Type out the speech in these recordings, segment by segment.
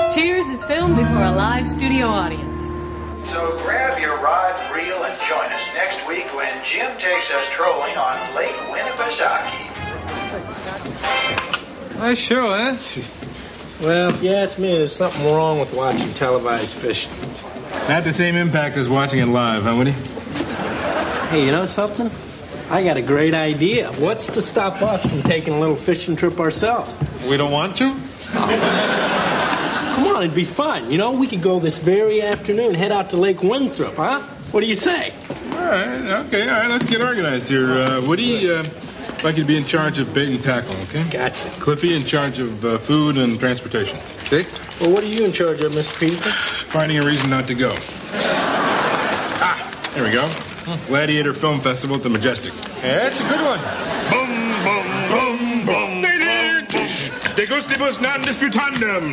Cheers is filmed before a live studio audience. So grab your rod and reel and join us next week when Jim takes us trolling on Lake Winnipesaukee. Nice show, huh? Well, if you ask me, there's something wrong with watching televised fishing. Not the same impact as watching it live, huh, Woody? Hey, you know something? I got a great idea. What's to stop us from taking a little fishing trip ourselves? We don't want to? Come on, it'd be fun. You know, we could go this very afternoon, head out to Lake Winthrop, huh? What do you say? All right, let's get organized here. Woody, I'd like you to be in charge of bait and tackle, okay? Gotcha. Cliffy in charge of food and transportation, okay? Well, what are you in charge of, Mr. Peterson? Finding a reason not to go. There we go. Gladiator Film Festival at the Majestic. Yeah, that's a good one. Boom, boom, boom, boom. De gustibus non disputandum.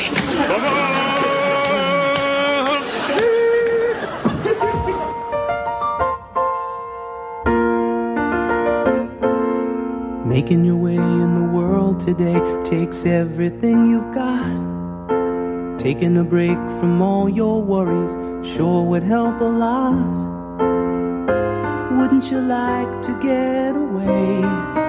Making your way in the world today takes everything you've got. Taking a break from all your worries sure would help a lot. Wouldn't you like to get away?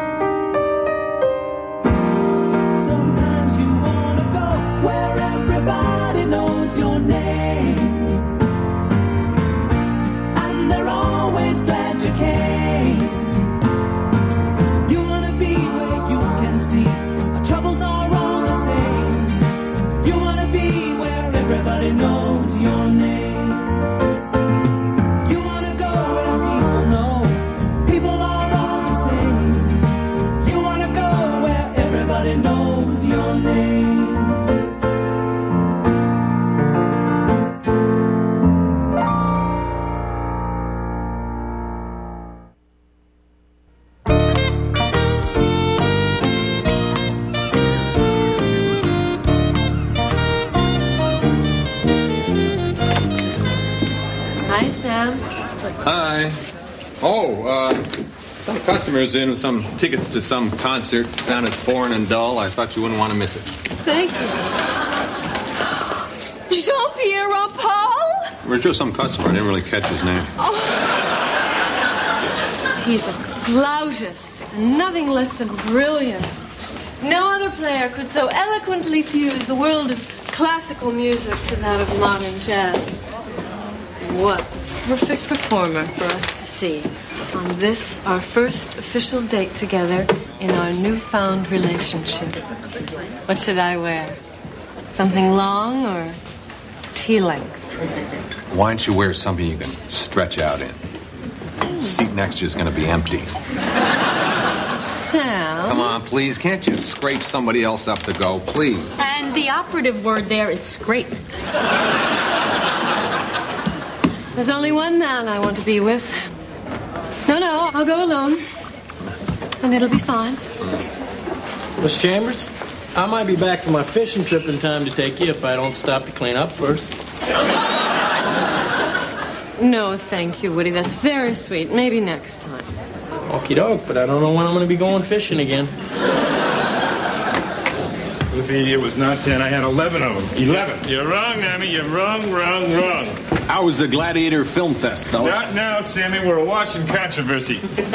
Sometimes you wanna go where everybody knows your name, and they're always glad you came. You wanna be where you can see our troubles are all the same. You wanna be where everybody knows your name. Knows your name. Hi, Sam. Hi. Some customers in with some tickets to some concert. Sounded foreign and dull. I thought you wouldn't want to miss it. Thank you. Jean-Pierre Rampal? We're just some customer. I didn't really catch his name. Oh. He's a flautist, and nothing less than brilliant. No other player could so eloquently fuse the world of classical music to that of modern jazz. What a perfect performer for us to see on this, our first official date together in our newfound relationship. What should I wear? Something long or tea-length? Why don't you wear something you can stretch out in? Seat next to you is going to be empty. Sam? Come on, please. Can't you scrape somebody else up to go, please? And the operative word there is scrape. There's only one man I want to be with. No, I'll go alone. And it'll be fine. Miss Chambers, I might be back from my fishing trip in time to take you if I don't stop to clean up first. No, thank you, Woody. That's very sweet. Maybe next time. Okie doke, but I don't know when I'm going to be going fishing again. Cliffy, it was not 10. I had 11 of them. 11. You're wrong, Nammy. You're wrong. How was the Gladiator Film Fest, fellas? Not now, Sammy. We're awash in controversy.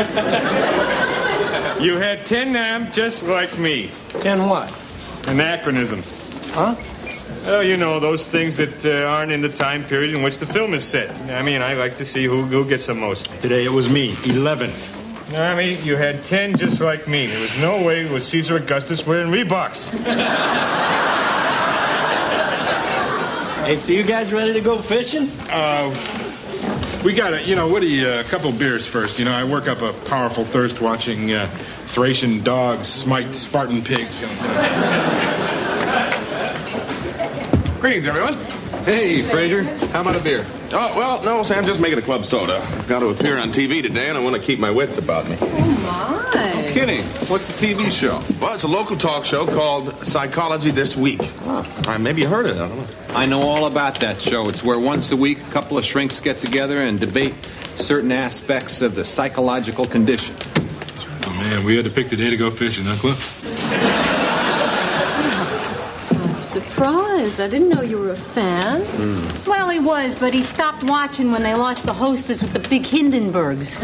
You had 10 Nam just like me. 10 what? Anachronisms. Huh? Oh, you know, those things that aren't in the time period in which the film is set. I mean, I like to see who gets the most. Today it was me. 11. Nammy, you had 10 just like me. There was no way was Caesar Augustus wearing Reeboks. Hey, so you guys ready to go fishing? We got Woody, a couple beers first. I work up a powerful thirst watching Thracian dogs smite Spartan pigs. Greetings, everyone. Hey, Fraser. How about a beer? Oh, well, no, Sam, just making a club soda. I've got to appear on TV today, and I want to keep my wits about me. Oh, my. Kidding. What's the TV show? Well, it's a local talk show called Psychology This Week. Maybe you heard it. I don't know. I know all about that show. It's where once a week a couple of shrinks get together and debate certain aspects of the psychological condition. Oh, man, we had to pick the day to go fishing, huh, Cliff? I'm surprised. I didn't know you were a fan. Well, he was, but he stopped watching when they lost the hostess with the big Hindenburgs.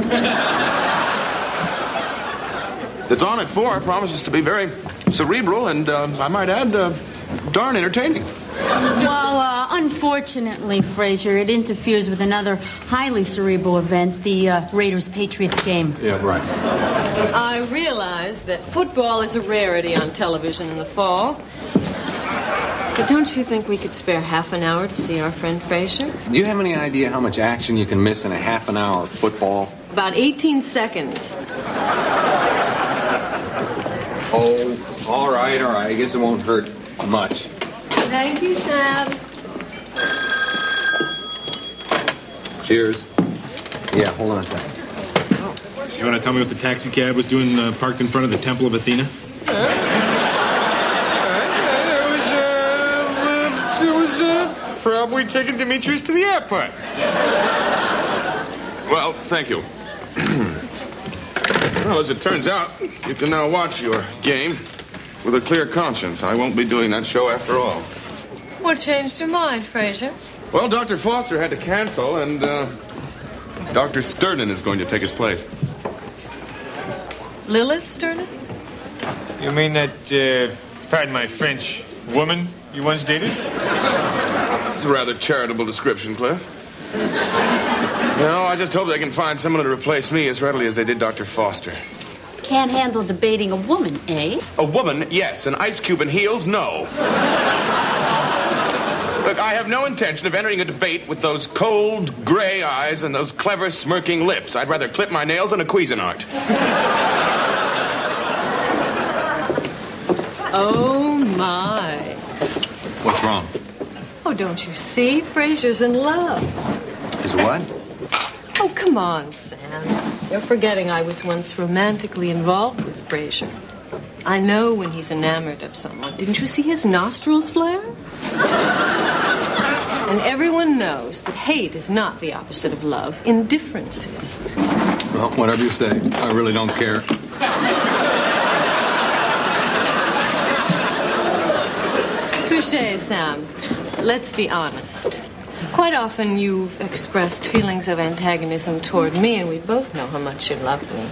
It's on at 4. Promises to be very cerebral and, I might add, darn entertaining. Well, unfortunately, Fraser, it interferes with another highly cerebral event, the Raiders-Patriots game. Yeah, right. I realize that football is a rarity on television in the fall. But don't you think we could spare half an hour to see our friend Fraser? Do you have any idea how much action you can miss in a half an hour of football? About 18 seconds. Oh, all right. I guess it won't hurt much. Thank you, Sam. Cheers. Yeah, hold on a second. You want to tell me what the taxi cab was doing parked in front of the Temple of Athena? It was probably taking Demetrius to the airport. Well, thank you. Well, as it turns out, you can now watch your game with a clear conscience. I won't be doing that show after all. What changed your mind, Fraser? Well, Dr. Foster had to cancel, and Dr. Sternin is going to take his place. Lilith Sternin? You mean that, pardon my French, woman you once dated? It's a rather charitable description, Cliff. No, I just hope they can find someone to replace me as readily as they did Dr. Foster. Can't handle debating a woman, eh? A woman, yes. An ice cube in heels, no. Look, I have no intention of entering a debate with those cold, gray eyes and those clever, smirking lips. I'd rather clip my nails on a Cuisinart. Oh, my. What's wrong? Oh, don't you see? Fraser's in love. Is what? Oh, come on, Sam. You're forgetting I was once romantically involved with Fraser. I know when he's enamored of someone. Didn't you see his nostrils flare? And everyone knows that hate is not the opposite of love. Indifference is. Well, whatever you say. I really don't care. Touché, Sam. Let's be honest. Quite often you've expressed feelings of antagonism toward me, and we both know how much you love me.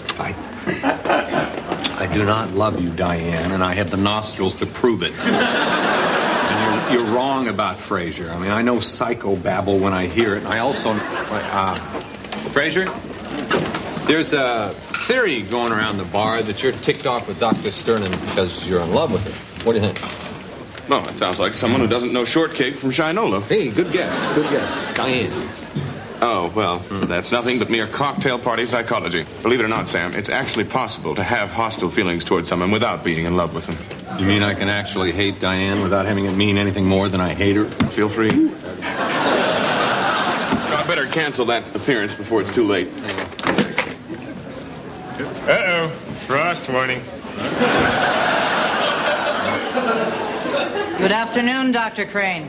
I do not love you, Diane, and I have the nostrils to prove it. And you're wrong about Fraser. I mean, I know psychobabble when I hear it, and I also... Fraser, there's a theory going around the bar that you're ticked off with Dr. Sternin because you're in love with her. What do you think? Well, it sounds like someone who doesn't know shortcake from Shinola. Hey, good guess. Good guess. Diane. Oh, well, that's nothing but mere cocktail party psychology. Believe it or not, Sam, it's actually possible to have hostile feelings towards someone without being in love with them. You mean I can actually hate Diane without having it mean anything more than I hate her? Feel free. I better cancel that appearance before it's too late. Uh-oh. Frost warning. Good afternoon, Dr. Crane.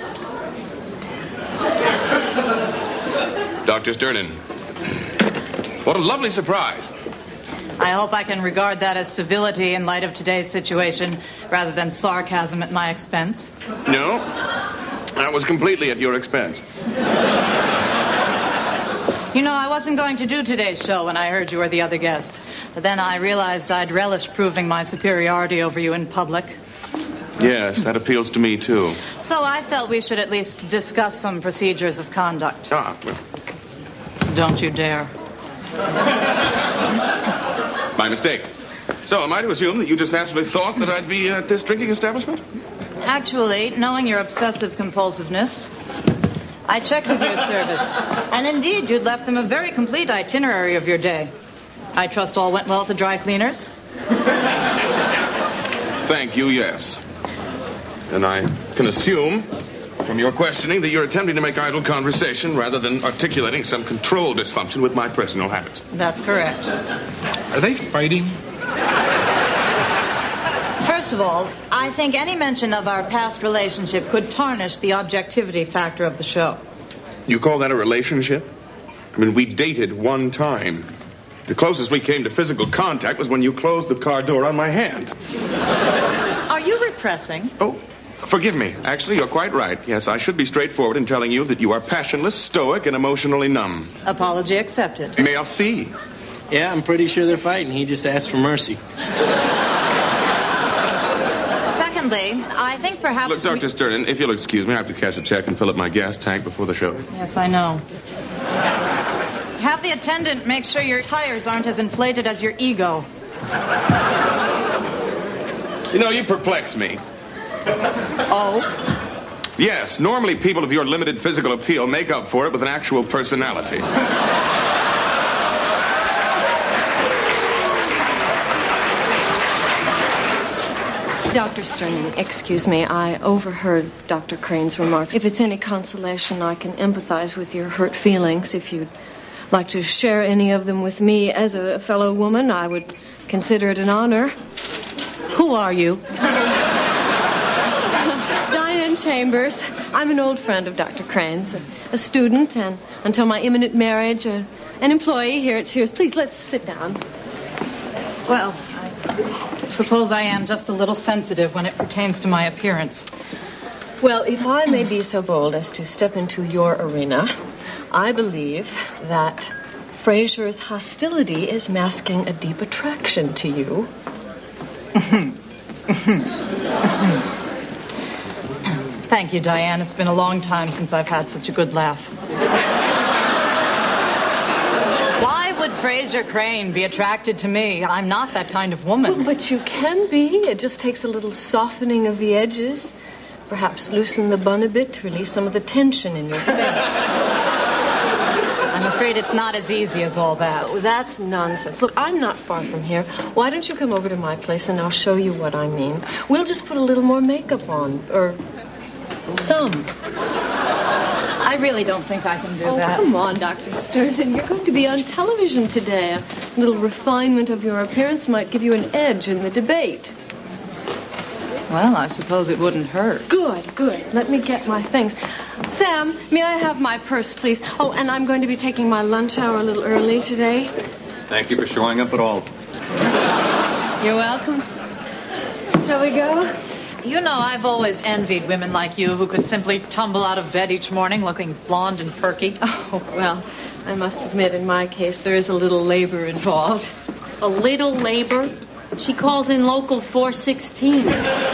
Dr. Sternin. What a lovely surprise. I hope I can regard that as civility in light of today's situation rather than sarcasm at my expense. No, that was completely at your expense. You know, I wasn't going to do today's show when I heard you were the other guest. But then I realized I'd relish proving my superiority over you in public. Yes, that appeals to me, too. So I felt we should at least discuss some procedures of conduct. Ah, well. Don't you dare. My mistake. So, am I to assume that you just naturally thought that I'd be at this drinking establishment? Actually, knowing your obsessive compulsiveness, I checked with your service. And indeed, you'd left them a very complete itinerary of your day. I trust all went well at the dry cleaners? Thank you, yes. And I can assume from your questioning that you're attempting to make idle conversation rather than articulating some control dysfunction with my personal habits. That's correct. Are they fighting? First of all, I think any mention of our past relationship could tarnish the objectivity factor of the show. You call that a relationship? I mean, we dated one time. The closest we came to physical contact was when you closed the car door on my hand. Are you repressing? Oh, Forgive me. Actually, you're quite right. Yes, I should be straightforward in telling you that you are passionless, stoic, and emotionally numb. Apology accepted. Merci. Yeah, I'm pretty sure they're fighting. He just asked for mercy. Secondly, I think perhaps... Look, Dr. Sternin, if you'll excuse me, I have to cash a check and fill up my gas tank before the show. Yes, I know. Have the attendant make sure your tires aren't as inflated as your ego. You know, you perplex me. Oh? Yes, normally people of your limited physical appeal make up for it with an actual personality. Dr. Sterning, excuse me, I overheard Dr. Crane's remarks. If it's any consolation, I can empathize with your hurt feelings. If you'd like to share any of them with me as a fellow woman, I would consider it an honor. Who are you? Diane Chambers. I'm an old friend of Dr. Crane's, a student, and until my imminent marriage, an employee here at Cheers. Please, let's sit down. Well, I suppose I am just a little sensitive when it pertains to my appearance. Well, if I may be so bold as to step into your arena, I believe that Fraser's hostility is masking a deep attraction to you. Thank you, Diane. It's been a long time since I've had such a good laugh. Why would Fraser Crane be attracted to me? I'm not that kind of woman. Well, but you can be. It just takes a little softening of the edges. Perhaps loosen the bun a bit to release some of the tension in your face. I'm afraid it's not as easy as all that. Oh, that's nonsense. Look, I'm not far from here. Why don't you come over to my place and I'll show you what I mean. We'll just put a little more makeup on, or some. I really don't think I can do that. Oh, come on, Dr. Sternin. You're going to be on television today. A little refinement of your appearance might give you an edge in the debate. Well, I suppose it wouldn't hurt. Good. Let me get my things. Sam, may I have my purse, please? Oh, and I'm going to be taking my lunch hour a little early today. Thank you for showing up at all. You're welcome. Shall we go? You know, I've always envied women like you who could simply tumble out of bed each morning looking blonde and perky. Oh, well, I must admit, in my case, there is a little labor involved. A little labor? She calls in local 416.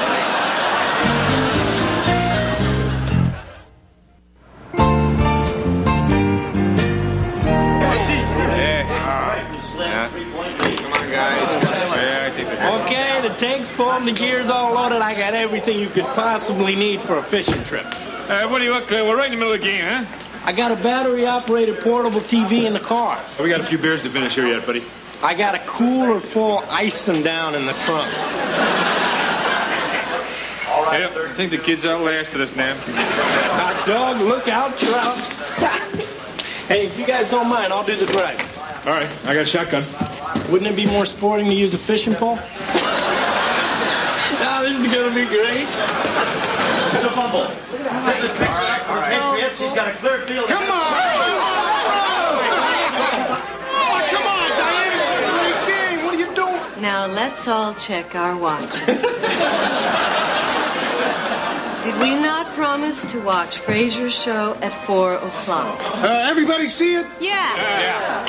Okay, the tank's full, the gear's all loaded. I got everything you could possibly need for a fishing trip. What do you look? We're right in the middle of the game, huh? I got a battery-operated portable TV in the car. We got a few beers to finish here yet, buddy. I got a cooler full icing down in the trunk. All right, Yep, I think the kids outlasted us now. Hot dog, look out, trout. Hey, if you guys don't mind, I'll do the drive. All right, I got a shotgun. Wouldn't it be more sporting to use a fishing pole? Now this is going to be great. It's a fumble. All right. Patriots, he's got a clear field. Come on! Come on, Diane! It's a great game. What are you doing? Now, let's all check our watches. Did we not promise to watch Fraser's show at 4 o'clock? Everybody see it? Yeah.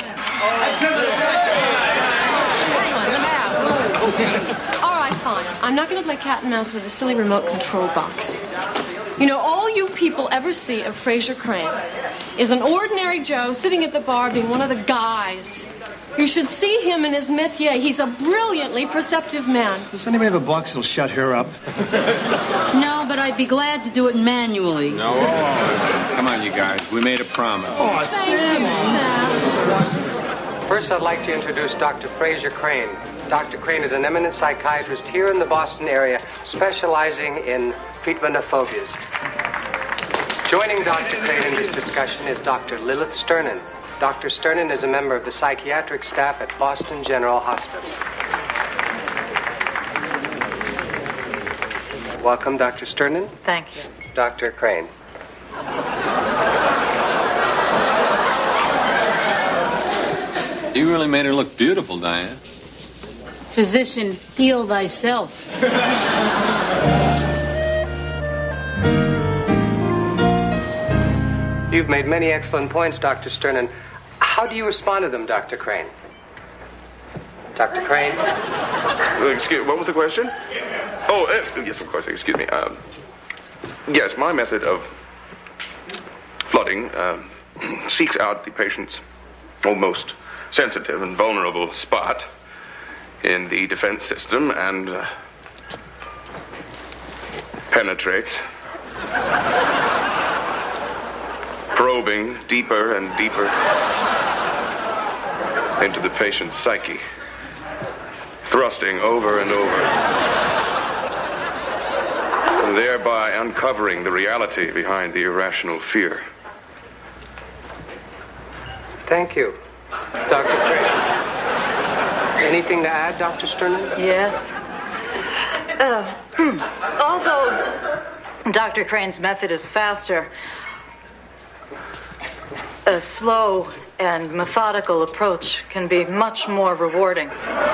All right, fine. I'm not going to play cat and mouse with a silly remote control box. You know, all you people ever see of Fraser Crane is an ordinary Joe sitting at the bar being one of the guys. You should see him in his métier. He's a brilliantly perceptive man. Does anybody have a box that'll shut her up? No, but I'd be glad to do it manually. No, come on, you guys. We made a promise. Oh, Thank you, Sam. First, I'd like to introduce Dr. Fraser Crane. Dr. Crane is an eminent psychiatrist here in the Boston area, specializing in treatment of phobias. Joining Dr. Crane in this discussion is Dr. Lilith Sternin. Dr. Sternin is a member of the psychiatric staff at Boston General Hospital. Welcome, Dr. Sternin. Thank you. Dr. Crane. You really made her look beautiful, Diane. Physician, heal thyself. You've made many excellent points, Dr. Sternin. How do you respond to them, Dr. Crane? Dr. Crane? Excuse, what was the question? Oh, yes, of course. Excuse me. Yes, my method of flooding seeks out the patient's most sensitive and vulnerable spot in the defense system and penetrates, probing deeper and deeper into the patient's psyche, thrusting over and over, and thereby uncovering the reality behind the irrational fear. Thank you, Dr. Crane. Anything to add, Dr. Sternin? Yes. Although Dr. Crane's method is faster, a slow and methodical approach can be much more rewarding.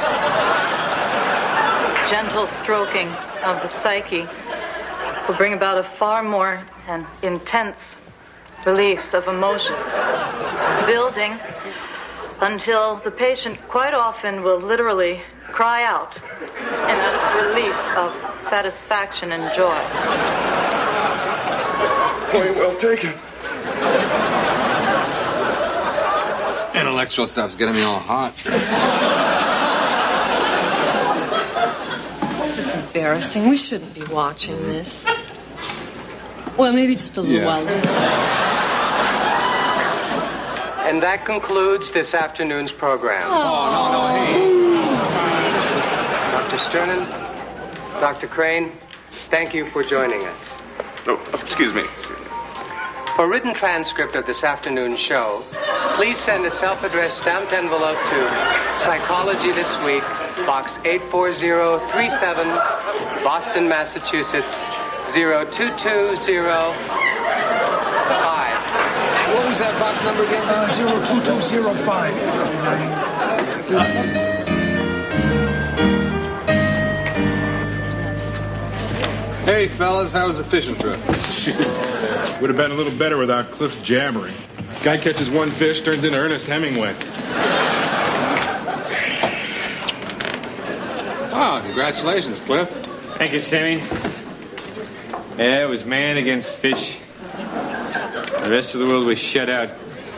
Gentle stroking of the psyche will bring about a far more and intense release of emotion, building until the patient quite often will literally cry out in a release of satisfaction and joy. Point well taken. This intellectual stuff's getting me all hot. This is embarrassing. We shouldn't be watching this. Well, maybe just a little while later. And that concludes this afternoon's program. Dr. Sternin, Dr. Crane, thank you for joining us. Oh, excuse me. For written transcript of this afternoon's show, please send a self-addressed stamped envelope to Psychology This Week, Box 84037, Boston, Massachusetts, 02205. What was that box number again? 02205. Hey, fellas, how was the fishing trip? Would have been a little better without Cliff's jabbering. Guy catches one fish, turns into Ernest Hemingway. Oh, congratulations, Cliff. Thank you, Sammy. Yeah, it was man against fish. The rest of the world was shut out.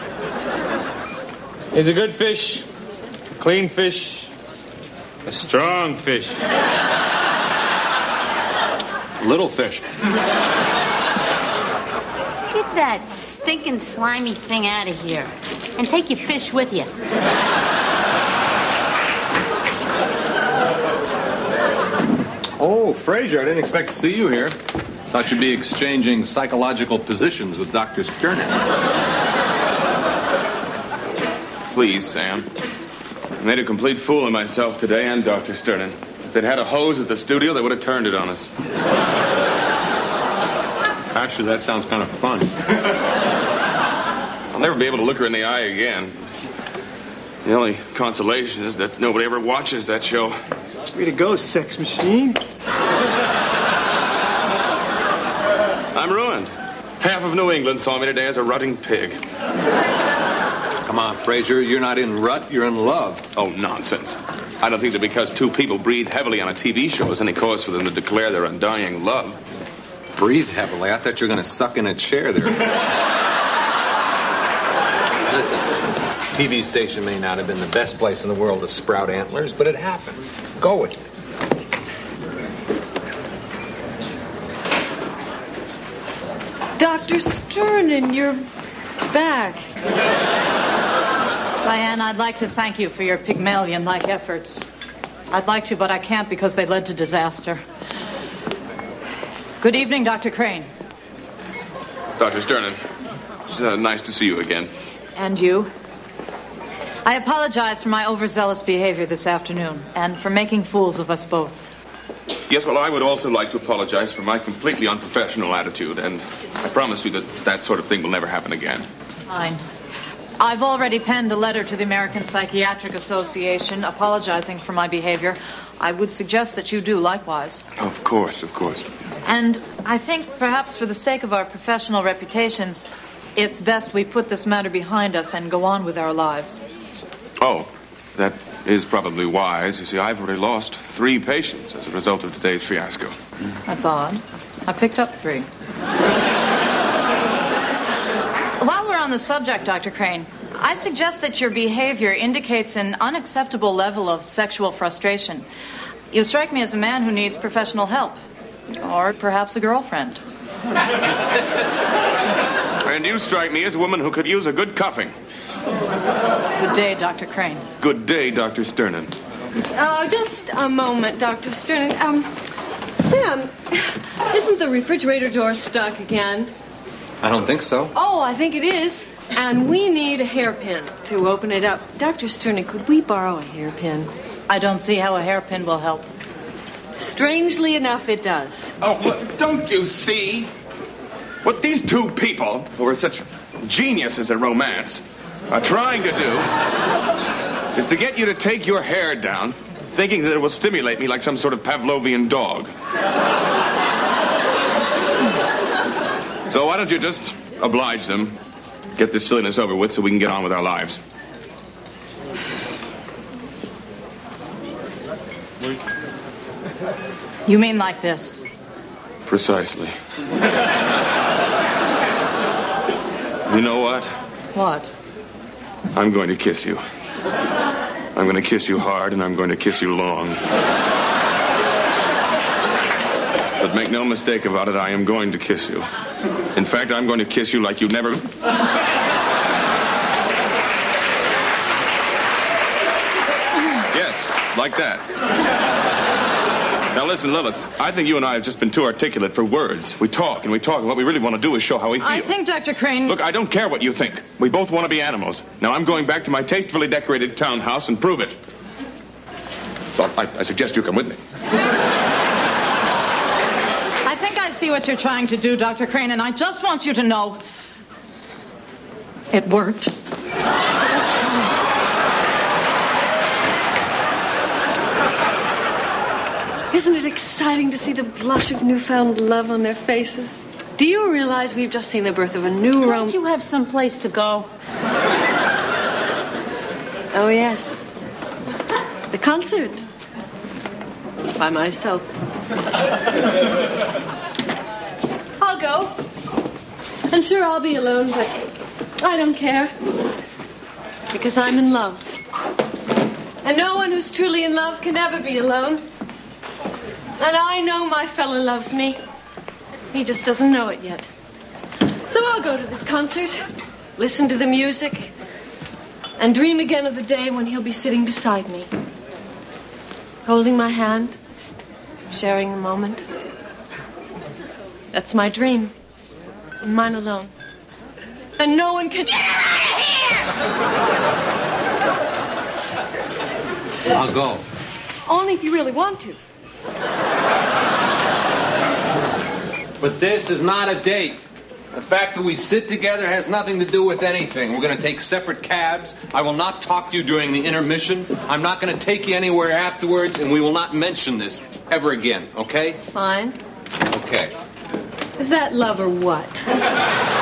He's a good fish, a clean fish, a strong fish. Little fish. Get that stinking slimy thing out of here. And take your fish with you. Oh, Fraser, I didn't expect to see you here. Thought you'd be exchanging psychological positions with Dr. Sternin. Please, Sam. I made a complete fool of myself today and Dr. Sternin. If they'd had a hose at the studio, they would have turned it on us. Actually, that sounds kind of fun. I'll never be able to look her in the eye again. The only consolation is that nobody ever watches that show. Way to go, sex machine. I'm ruined. Half of New England saw me today as a rutting pig. Come on, Fraser, you're not in rut, you're in love. Oh, nonsense. I don't think that because two people breathe heavily on a TV show is any cause for them to declare their undying love. Breathe heavily. I thought you were going to suck in a chair there. Listen, TV station may not have been the best place in the world to sprout antlers, but it happened. Go with it. Dr. Sternin, you're back. Diane, I'd like to thank you for your Pygmalion-like efforts. I'd like to, but I can't because they led to disaster. Good evening, Dr. Crane. Dr. Sternin, it's nice to see you again. And you. I apologize for my overzealous behavior this afternoon and for making fools of us both. Yes, well, I would also like to apologize for my completely unprofessional attitude, and I promise you that that sort of thing will never happen again. Fine. I've already penned a letter to the American Psychiatric Association apologizing for my behavior. I would suggest that you do likewise. Of course, of course. And I think perhaps for the sake of our professional reputations, It's best we put this matter behind us and go on with our lives. Oh, that is probably wise. You see, I've already lost 3 patients as a result of today's fiasco. That's odd. I picked up 3. While we're on the subject, Dr. Crane, I suggest that your behavior indicates an unacceptable level of sexual frustration. You strike me as a man who needs professional help. Or perhaps a girlfriend. And you strike me as a woman who could use a good cuffing. Good day, Dr. Crane. Good day, Dr. Sternin. Just a moment, Dr. Sternin. Sam, isn't the refrigerator door stuck again? I don't think so. Oh, I think it is. And we need a hairpin to open it up. Dr. Sternin, could we borrow a hairpin? I don't see how a hairpin will help. Strangely enough, it does. Oh, look, don't you see? What these 2 people, who are such geniuses at romance, are trying to do is to get you to take your hair down, thinking that it will stimulate me like some sort of Pavlovian dog. So why don't you just oblige them, get this silliness over with so we can get on with our lives. You mean like this? Precisely. You know what? What? I'm going to kiss you. I'm going to kiss you hard, and I'm going to kiss you long. But make no mistake about it, I am going to kiss you. In fact, I'm going to kiss you like you never... Yes, like that. Now listen, Lilith, I think you and I have just been too articulate for words. We talk, and what we really want to do is show how we feel. I think, Dr. Crane... Look, I don't care what you think. We both want to be animals. Now I'm going back to my tastefully decorated townhouse and prove it. Well, I suggest you come with me. I think I see what you're trying to do, Dr. Crane, and I just want you to know... it worked. That's fine. Isn't it exciting to see the blush of newfound love on their faces? Do you realize we've just seen the birth of a new Don't you have some place to go? Oh, yes. The concert. By myself. I'll go. And sure, I'll be alone, but I don't care. Because I'm in love. And no one who's truly in love can ever be alone. And I know my fella loves me. He just doesn't know it yet. So I'll go to this concert, listen to the music, and dream again of the day when he'll be sitting beside me, holding my hand, sharing the moment. That's my dream, and mine alone. And no one can... I'll go. Only if you really want to. But this is not a date. The fact that we sit together has nothing to do with anything. We're going to take separate cabs. I will not talk to you during the intermission. I'm not going to take you anywhere afterwards, and we will not mention this ever again, okay? Fine. Okay. Is that love or what?